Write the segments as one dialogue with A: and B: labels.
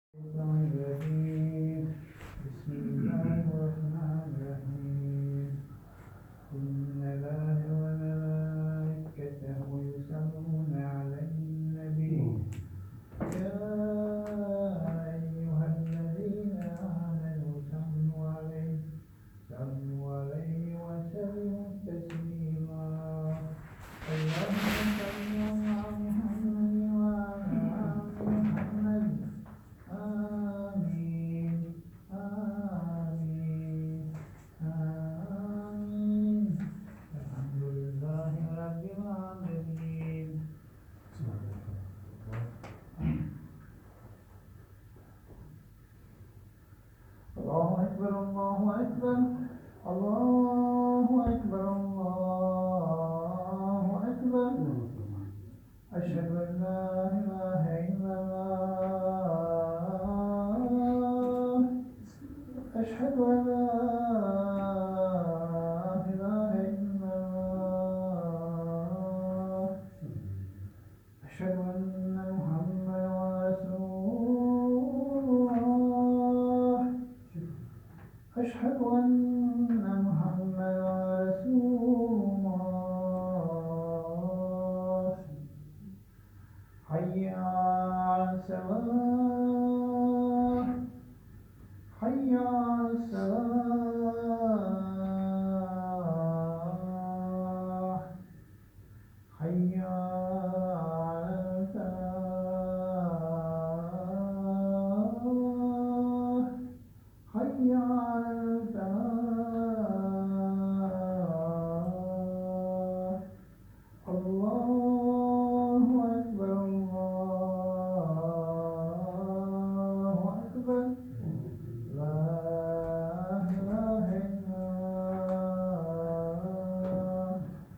A: الشيطان الرجيم. بسم الله الرحمن الرحيم. إن الله وملائكته يصلون على النبي يا أيها الذين آمنوا صلوا عليه وسلموا تسليما. اللهم صل على محمد وعلى آل محمد. آمين آمين آمين. الحمد لله رب العالمين. الله أكبر الله أكبر الله أكبر الله أكبر. أشهد أن لا إله إلا الله. أشهد أن لا إله إلا الله. أشهد أن محمدا رسول الله. أشهد أن محمدا رسول الله. حي على الصلاة حي على الصلاة حي على الفلاح حي على الفلاح. الله أكبر الله أكبر. لا إله إلا الله.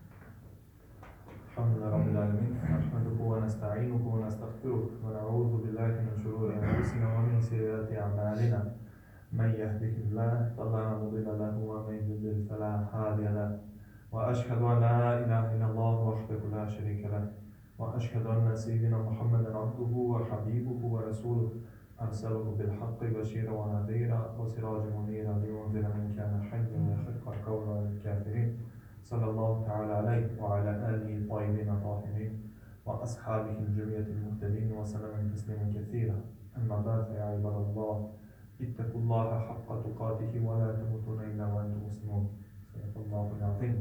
B: الحمد لله رب العالمين، نحمده ونستعينه ونستغفره ونعوذ بالله من شرور أنفسنا ومن سيئات أعمالنا. من يهده الله فلا مضل له ومن يضلل فلا هادي له. وأشهد أن لا إله إلا الله وحده لا شريك له. وأشهد أن سيدنا محمدا عبده وحبيبه ورسوله أرسله بالحق بشيرا ونذيرا وسراجا منيرا لينذر من كان حيا ويحق القول على الكافرين. صلى الله تعالى عليه وعلى آله الطيبين الطاهرين وأصحابه الجميع المهتدين وسلم تسليما كثيرا. أما بعد فيا عباد الله اتقوا الله حق تقاته ولا تموتن إلا وأنتم مسلمون. صدق الله العظيم.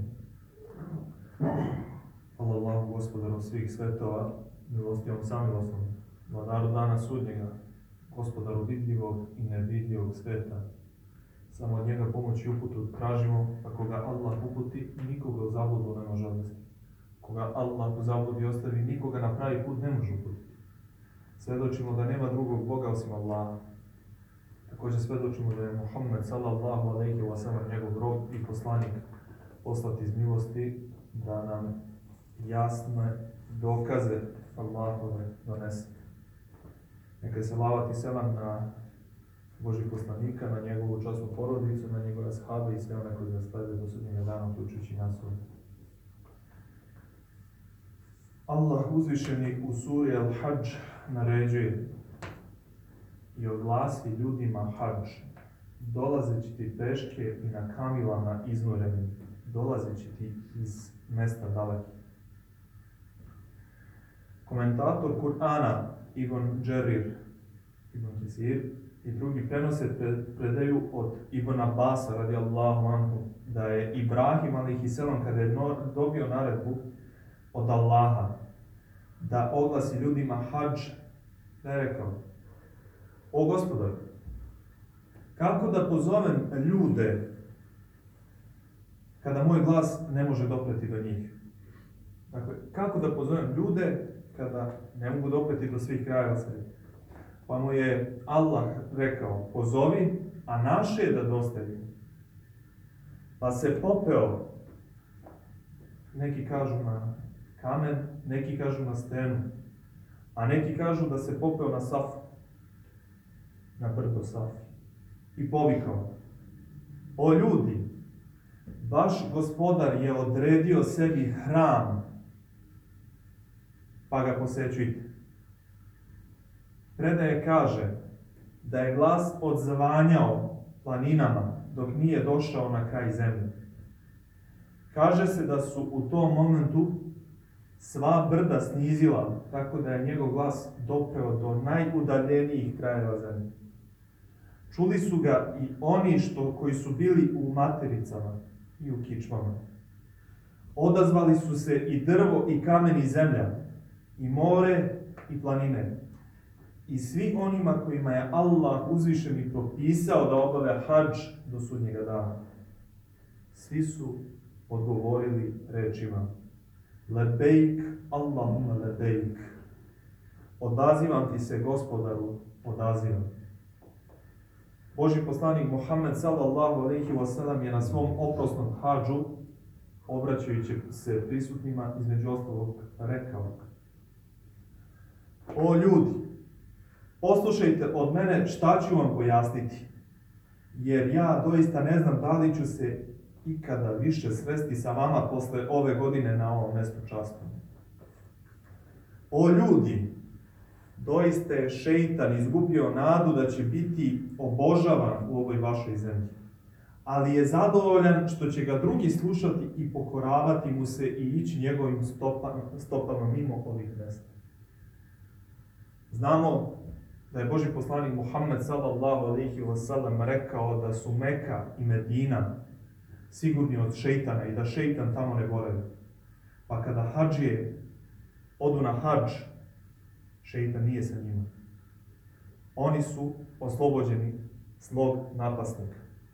B: Hvala Allahu Gospodaru svih svetova, milostivom samilosnom, vladaru dana sudnjega, Gospodaru vidljivog i nevidljivog sveta. Samo od njega pomoć i uputu tražimo, pa koga Allah uputi, nikoga u zabludu ne može odvesti. Koga Allah u zabludi ostavi, nikoga na pravi put ne može uputiti. Svjedočimo da nema drugog Boga osim Allaha. Također svjedočimo da je Muhammed sallallahu alejhi ve sellem njegov rob i poslanik, poslat iz milosti da nam jasne dokaze Allahove donese. Neka se lavat i selam na Božih poslanika, na njegovu časnu porodicu, na njegove ashabe i sve one koji ga slijede do sudnjega dana, uključujući nas ovdje. Allah uzvišeni u suri Al-Hadž naređuje i oglasi ljudima hadž, dolazeći ti peške i na kamilama iznorenim, dolazeći ti iz mesta dalekih. Komentator Kur'ana Ibn Đerir, Ibn Kesir i drugi prenose predaju od Ibn Abasa radijallahu anhu da je Ibrahim alejhi selam kada je dobio naredbu od Allaha da oglasi ljudima hadž, da je rekao: O Gospodar, kako da pozovem ljude kada moj glas ne može dopreti do njih? Dakle, kako da pozovem ljude kada ne mogu dopreti do svih krajeva svijeta? Pa mu je Allah rekao: pozovi, a naše je da dostavi. Pa se popeo, neki kažu na kamen, neki kažu na stenu, a neki kažu da se popeo na Safu, na brdo Safu, i povikao: o ljudi, vaš gospodar je odredio sebi hram, pa ga posećujte. Predaje kaže da je glas odzvanjao planinama dok nije došao na kraj zemlje. Kaže se da su u tom momentu sva brda snizila, tako da je njegov glas dopeo do najudaljenijih krajeva zemlje. Čuli su ga i oni koji su bili u matericama i u kičmama. Odazvali su se i drvo i kamen i zemlja, i more i planine. I svi onima kojima je Allah uzvišeni propisao da obave hadž do sudnjega dana. Svi su odgovorili rečima: Lebejk, Allahumma lebejk. Odazivam ti se, Gospodaru, odazivam. Božji poslanik Muhammed sallallahu alejhi ve sellem je na svom oprosnom hadžu, obraćajući se prisutnima, između ostalog rekao: O ljudi, poslušajte od mene šta ću vam pojasniti, jer ja doista ne znam da li ću se ikada više sresti sa vama posle ove godine na ovom mjestu časnom. O ljudi, doista je šeitan izgubio nadu da će biti obožavan u ovoj vašoj zemlji, ali je zadovoljan što će ga drugi slušati i pokoravati mu se i ići njegovim stopama mimo ovih mjesta. Znamo da je Božji poslanik Muhammed sallallahu alejhi ve sellem rekao da su Meka i Medina sigurni od šeitana i da šeitan tamo ne boravi. Pa kada hadžije odu na hadž, šeitan nije sa njima. Oni su oslobođeni zlog napasnika.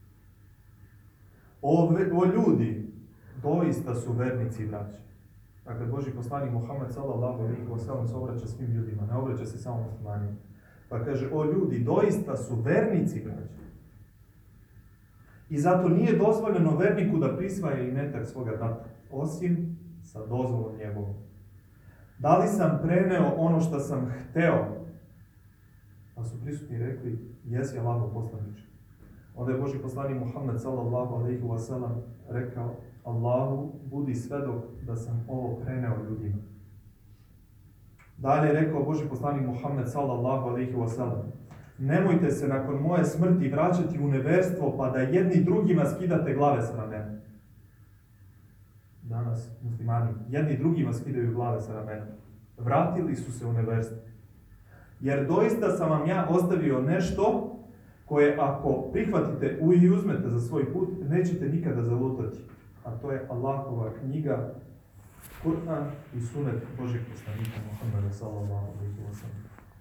B: O ljudi, doista su vernici i braća. Dakle, Božji poslanik Muhammed sallallahu alejhi ve sellem se obraća svim ljudima, ne obraća se samo muslimanima. Pa kaže: o ljudi, doista su vernici, braća. I zato nije dozvoljeno verniku da prisvaja imetak svoga tata, osim sa dozvolom njegovom. Da li sam preneo ono što sam hteo? Pa su prisutni rekli: jesi, Allahov poslaniče. Onda je Božji poslanik Muhammed sallallahu alejhi ve sellem rekao: Allahu, budi svedok da sam ovo preneo ljudima. Dalje je rekao Božji poslanik Muhammed sallallahu alejhi ve sellem: nemojte se nakon moje smrti vraćati u neverstvo pa da jedni drugima skidate glave sa ramena. Danas muslimani jedni drugima skidaju glave sa ramena. Vratili su se u neverstvo. Jer doista sam vam ja ostavio nešto koje ako prihvatite i uzmete za svoj put, nećete nikada zalutati. A to je Allahova knjiga, Kur'an i sunet Božjeg poslanika Muhammeda sallallahu alejhi ve sellem.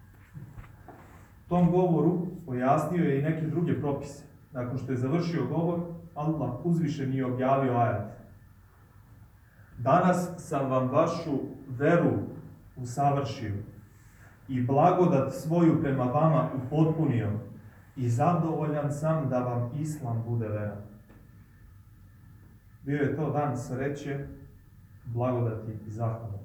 B: Tom govoru pojasnio je i neke druge propise. Nakon što je završio govor, Allah uzvišeni je objavio ajet: danas sam vam vašu veru usavršio i blagodat svoju prema vama upotpunio i zadovoljan sam da vam Islam bude vera. Bio je to dan sreće, blagodati i zahvale.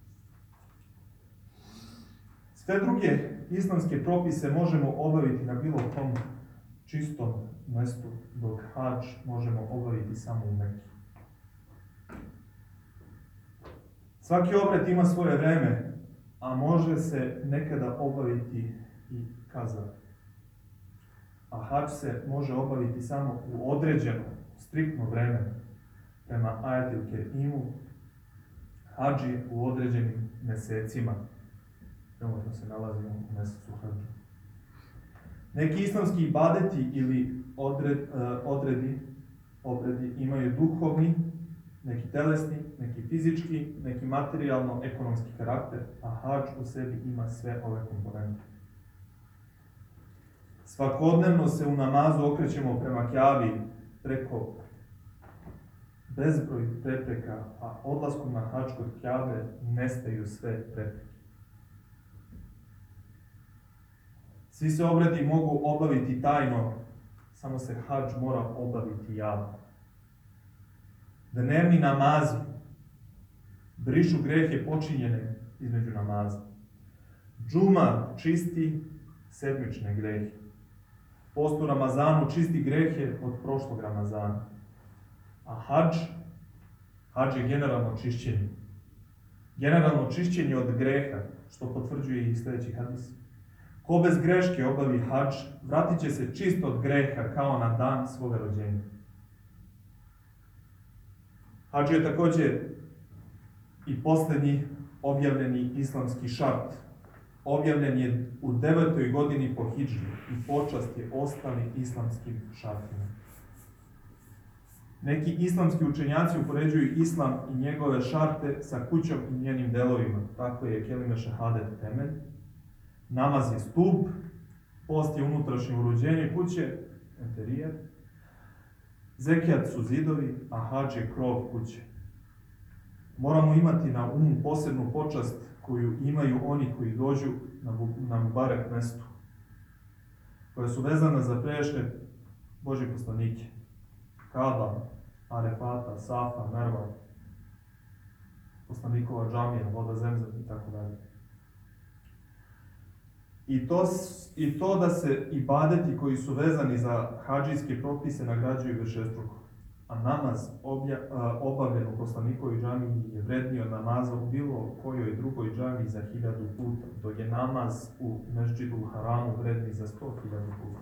B: Sve druge islamske propise možemo obaviti na bilo kom čistom mjestu, dok hadž možemo obaviti samo u Mekki. Svaki obred ima svoje vreme, a može se nekada obaviti i kaza. A hadž se može obaviti samo u određeno, striktno vreme. Prema ajetil kerimu, hadž je u određenim mjesecima. Trenutno se nalazimo u mjesecu hadža. Neki islamski ibadeti ili obredi imaju duhovni, neki telesni, neki fizički, neki materijalno-ekonomski karakter, a hadž u sebi ima sve ove komponente. Svakodnevno se u namazu okrećemo prema Kjabi preko bezbroj prepreka, a odlaskom na hadž kod Kjabe nestaju sve prepreke. Svi se obredi mogu obaviti tajno, samo se hadž mora obaviti javno. Dnevni namazi brišu grehe počinjene između namaza. Džuma čisti sedmične grehe. Post u Ramazanu čisti grehe od prošlog Ramazana. A hadž je generalno čišćenje. Generalno čišćenje od greha, što potvrđuje i sljedeći hadis. Ko bez greške obavi hadž, vratit će se čist od greha kao na dan svoga rođenja. Hadž je također i posljednji objavljeni islamski šart. Objavljen je u 9. godini po hidžri i počast je ostalim islamskim šartima. Neki islamski učenjaci upoređuju islam i njegove šarte sa kućom i njenim delovima. Tako je kelime šehadet temelj, namaz je stup, post je unutrašnje uređenje kuće, interijer, zekijat su zidovi, a hadž je krov kuće. Moramo imati na umu posebnu počast koju imaju oni koji dođu na Mubarek mestu, koja su vezana za prijašnje Božje poslanike. Kaba, Arefata, Safa, Merva, poslanikova džamija, voda Zemzem i tako dalje. I to da se ibadeti koji su vezani za hadžijske propise nagrađuju višestruko. A namaz obavljen u poslanikovoj džamiji je vredniji od namaza u bilo kojoj drugoj džamiji za 1000 puta, dok je namaz u Mesdžidul Haramu vredniji za 100.000 puta.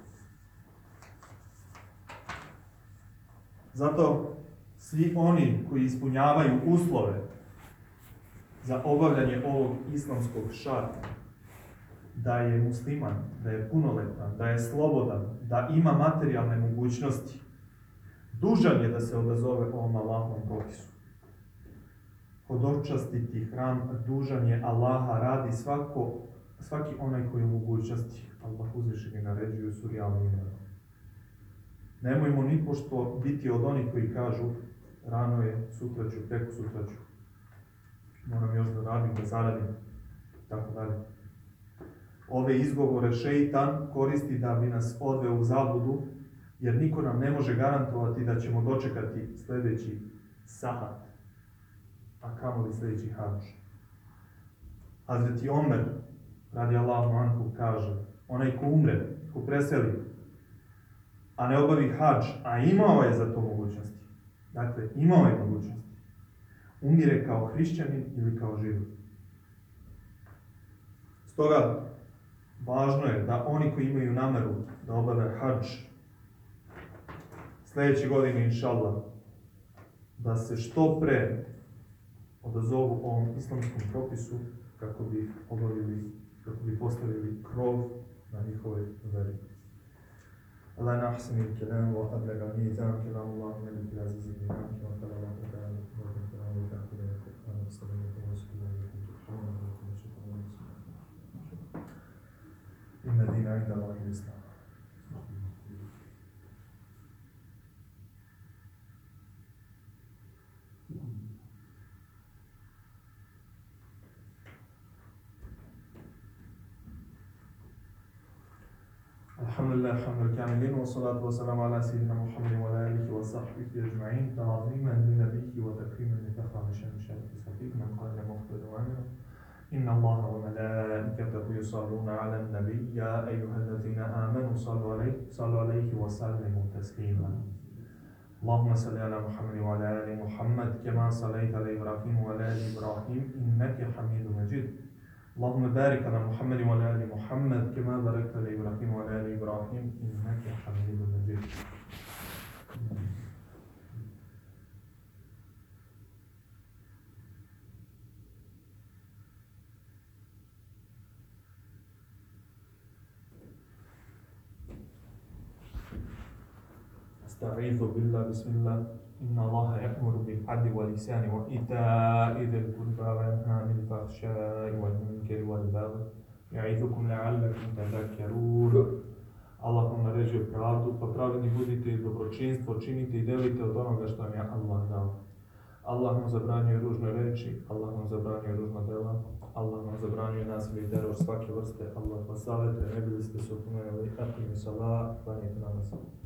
B: Zato svi oni koji ispunjavaju uslove za obavljanje ovog islamskog šarta, da je musliman, da je punoletan, da je slobodan, da ima materijalne mogućnosti, dužan je da se odazove ovom Allahovom propisu. Hodočastiti hram dužan je Allaha, radi svaki onaj koji je u mogućnosti. Allah uzvišeni naređuje u suri Al-Imran. Nemojmo nipošto biti od onih koji kažu rano je, sutra ću, preko sutra ću. Moram još da radim, da zaradim, tako dalje. Ove izgovore šeitan koristi da bi nas odveo u zabludu, jer niko nam ne može garantovati da ćemo dočekati sljedeći sahat, a kamoli sljedeći hadž. Hazreti Omer, radi Allahu anhu, kaže, onaj ko umre, ko preseli, a ne obavi hadž, a imao je za to mogućnosti. Dakle, imao je mogućnosti. Umire kao hrišćanin ili kao živ. Stoga, važno je da oni koji imaju nameru da obave hadž sljedeće godine, inšallah, da se što pre odazovu ovom islamskom propisu kako bi postavili krov na njihovoj veri. Allah nahsani al-kalam wa ablaga al-mizan kalam Allah malik al-aziz al-imam wa qala Allah ta'ala wa ta'ala wa ta'ala wa sallallahu wa sallam inna dina inda Allahi al-Islam. Alhamdulillah, hamdul kamilin, wa salatu wa salam ala sayyidina Muhammadin wa ala alihi wa sahbihi ajma'in, ta'ziman li nabiyhi wa takriman li fakhri sharifis hafiq man qala muqtada wa amina. Inna Allaha wa malaikatahu yusalluna ala an-nabiy ya ayyuhalladhina amanu sallu alayhi wa sallimu taslima. Allahumma salli ala Muhammad wa ala ali Muhammad kama sallaita ala Ibrahim wa ala ali Ibrahim innaka Hamidum Majid. اللهم بارك على محمد وعلى آل محمد كما باركت على إبراهيم وعلى آل إبراهيم إنك حميد مجيد. أستعيذ بالله بسم الله إن الله يأمر بالعدل والإحسان وإيتاء ذي القربى وينهى عن الفحشاء والمنكر والبغي يعظكم لعلكم تذكرون. Allah vam naređuje pravdu, pa pravedni budite i dobročinstvo činite i delite od onoga što vam je Allah dao. Allah vam zabranjuje ružne reči, Allah vam zabranjuje ružna dela, Allah vam zabranjuje nasilje i teror svake vrste, Allah vas savjetuje, ne bili ste se opomenuli, akimi salat, klanjajte namaz.